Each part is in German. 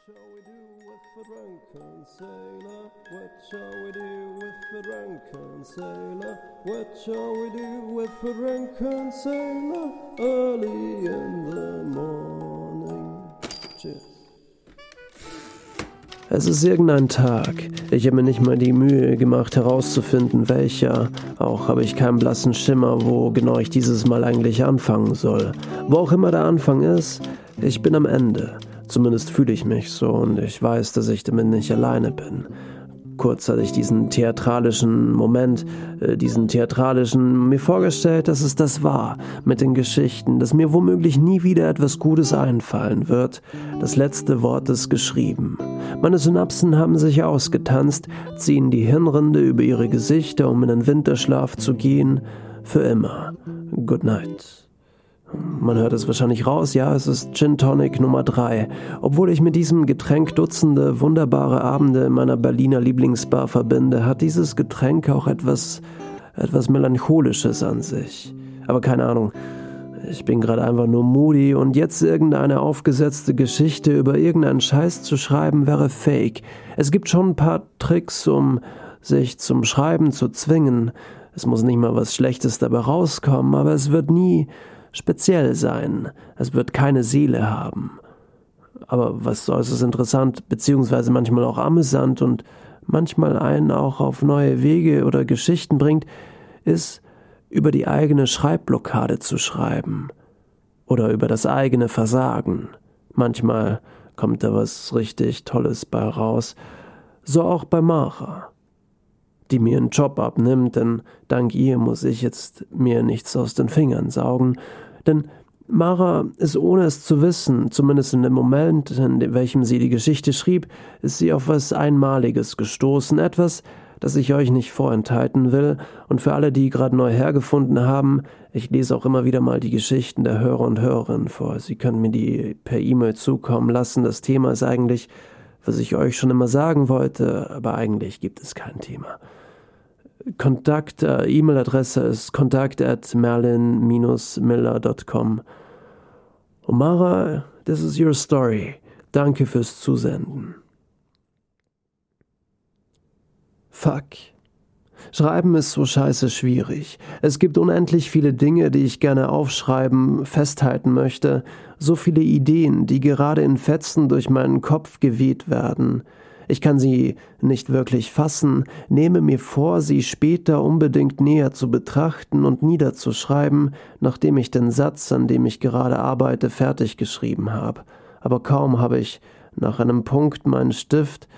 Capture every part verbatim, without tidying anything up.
shall we do with the drunken sailor? What shall we do with the drunken sailor? What shall we do with the drunken sailor? Early in the morning. Cheers. Es ist irgendein Tag. Ich habe mir nicht mal die Mühe gemacht herauszufinden, welcher. Auch habe ich keinen blassen Schimmer, wo genau ich dieses Mal eigentlich anfangen soll. Wo auch immer der Anfang ist, ich bin am Ende. Zumindest fühle ich mich so und ich weiß, dass ich damit nicht alleine bin. Kurz hatte ich diesen theatralischen Moment, äh, diesen theatralischen, mir vorgestellt, dass es das war, mit den Geschichten, dass mir womöglich nie wieder etwas Gutes einfallen wird. Das letzte Wort ist geschrieben. Meine Synapsen haben sich ausgetanzt, ziehen die Hirnrinde über ihre Gesichter, um in den Winterschlaf zu gehen. Für immer. Good night. Man hört es wahrscheinlich raus, ja, es ist Gin Tonic Nummer drei. Obwohl ich mit diesem Getränk Dutzende wunderbare Abende in meiner Berliner Lieblingsbar verbinde, hat dieses Getränk auch etwas, etwas Melancholisches an sich. Aber keine Ahnung, ich bin gerade einfach nur moody und jetzt irgendeine aufgesetzte Geschichte über irgendeinen Scheiß zu schreiben wäre fake. Es gibt schon ein paar Tricks, um sich zum Schreiben zu zwingen. Es muss nicht mal was Schlechtes dabei rauskommen, aber es wird nie speziell sein. Es wird keine Seele haben. Aber was äußerst interessant, beziehungsweise manchmal auch amüsant und manchmal einen auch auf neue Wege oder Geschichten bringt, ist, über die eigene Schreibblockade zu schreiben. Oder über das eigene Versagen. Manchmal kommt da was richtig Tolles bei raus. So auch bei Mara, die mir einen Job abnimmt, denn dank ihr muss ich jetzt mir nichts aus den Fingern saugen. Denn Mara ist, ohne es zu wissen, zumindest in dem Moment, in welchem sie die Geschichte schrieb, ist sie auf was Einmaliges gestoßen, etwas, das ich euch nicht vorenthalten will. Und für alle, die gerade neu hergefunden haben, ich lese auch immer wieder mal die Geschichten der Hörer und Hörerinnen vor. Sie können mir die per E-Mail zukommen lassen. Das Thema ist eigentlich, was ich euch schon immer sagen wollte, aber eigentlich gibt es kein Thema. Kontakt, äh, E-Mail-Adresse ist kontakt at merlin miller dot com. Mara, this is your story. Danke fürs Zusenden. Fuck. Schreiben ist so scheiße schwierig. Es gibt unendlich viele Dinge, die ich gerne aufschreiben, festhalten möchte. So viele Ideen, die gerade in Fetzen durch meinen Kopf geweht werden. Ich kann sie nicht wirklich fassen, nehme mir vor, sie später unbedingt näher zu betrachten und niederzuschreiben, nachdem ich den Satz, an dem ich gerade arbeite, fertig geschrieben habe. Aber kaum habe ich nach einem Punkt meinen Stift,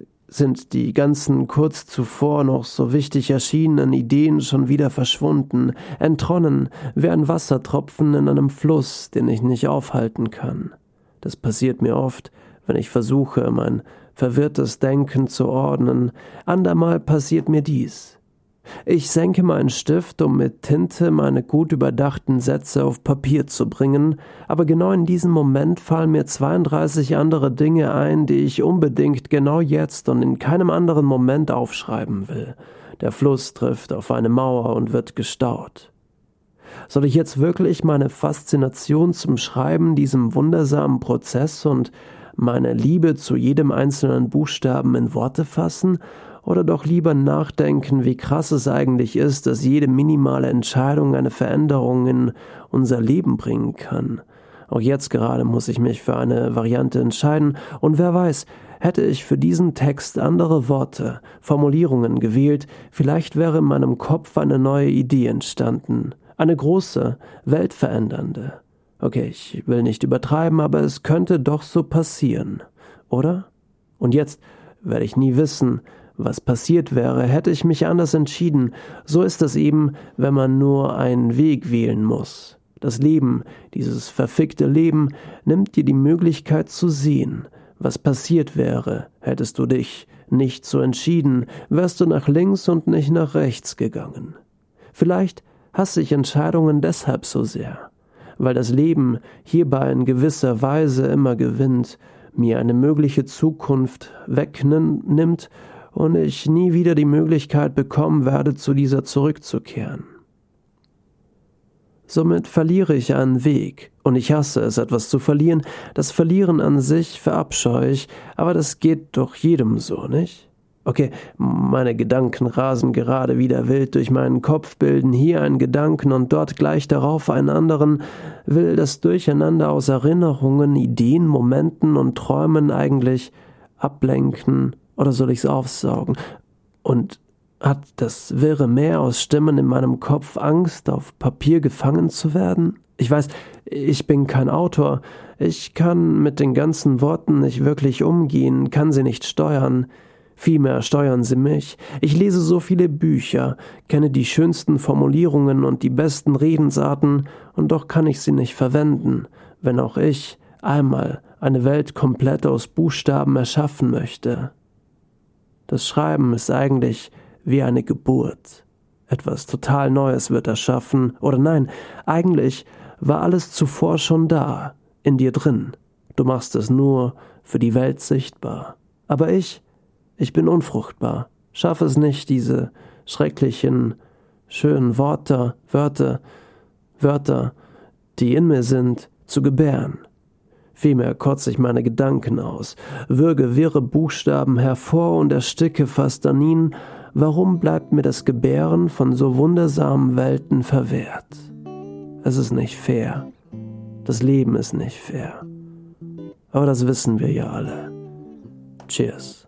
sind die ganzen kurz zuvor noch so wichtig erschienenen Ideen schon wieder verschwunden, entronnen, wie ein Wassertropfen in einem Fluss, den ich nicht aufhalten kann. Das passiert mir oft, wenn ich versuche, mein verwirrtes Denken zu ordnen. Andermal passiert mir dies. Ich senke meinen Stift, um mit Tinte meine gut überdachten Sätze auf Papier zu bringen, aber genau in diesem Moment fallen mir zweiunddreißig andere Dinge ein, die ich unbedingt genau jetzt und in keinem anderen Moment aufschreiben will. Der Fluss trifft auf eine Mauer und wird gestaut. Soll ich jetzt wirklich meine Faszination zum Schreiben, diesem wundersamen Prozess und meine Liebe zu jedem einzelnen Buchstaben in Worte fassen oder doch lieber nachdenken, wie krass es eigentlich ist, dass jede minimale Entscheidung eine Veränderung in unser Leben bringen kann. Auch jetzt gerade muss ich mich für eine Variante entscheiden und wer weiß, hätte ich für diesen Text andere Worte, Formulierungen gewählt, vielleicht wäre in meinem Kopf eine neue Idee entstanden, eine große, weltverändernde. Okay, ich will nicht übertreiben, aber es könnte doch so passieren, oder? Und jetzt werde ich nie wissen, was passiert wäre, hätte ich mich anders entschieden. So ist es eben, wenn man nur einen Weg wählen muss. Das Leben, dieses verfickte Leben, nimmt dir die Möglichkeit zu sehen, was passiert wäre, hättest du dich nicht so entschieden, wärst du nach links und nicht nach rechts gegangen. Vielleicht hasse ich Entscheidungen deshalb so sehr, weil das Leben hierbei in gewisser Weise immer gewinnt, mir eine mögliche Zukunft wegnimmt und ich nie wieder die Möglichkeit bekommen werde, zu dieser zurückzukehren. Somit verliere ich einen Weg, und ich hasse es, etwas zu verlieren. Das Verlieren an sich verabscheue ich, aber das geht doch jedem so, nicht? Okay, meine Gedanken rasen gerade wieder wild durch meinen Kopf, bilden hier einen Gedanken und dort gleich darauf einen anderen. Will das Durcheinander aus Erinnerungen, Ideen, Momenten und Träumen eigentlich ablenken, oder soll ich's aufsaugen? Und hat das wirre Meer aus Stimmen in meinem Kopf Angst, auf Papier gefangen zu werden? Ich weiß, ich bin kein Autor. Ich kann mit den ganzen Worten nicht wirklich umgehen, kann sie nicht steuern. Vielmehr steuern sie mich. Ich lese so viele Bücher, kenne die schönsten Formulierungen und die besten Redensarten, und doch kann ich sie nicht verwenden, wenn auch ich einmal eine Welt komplett aus Buchstaben erschaffen möchte. Das Schreiben ist eigentlich wie eine Geburt. Etwas total Neues wird erschaffen, oder nein, eigentlich war alles zuvor schon da, in dir drin. Du machst es nur für die Welt sichtbar. Aber ich, ich bin unfruchtbar, schaffe es nicht, diese schrecklichen, schönen Worte, Wörter, Wörter, die in mir sind, zu gebären. Vielmehr kotze ich meine Gedanken aus, würge wirre Buchstaben hervor und ersticke fast an ihnen. Warum bleibt mir das Gebären von so wundersamen Welten verwehrt? Es ist nicht fair. Das Leben ist nicht fair. Aber das wissen wir ja alle. Cheers.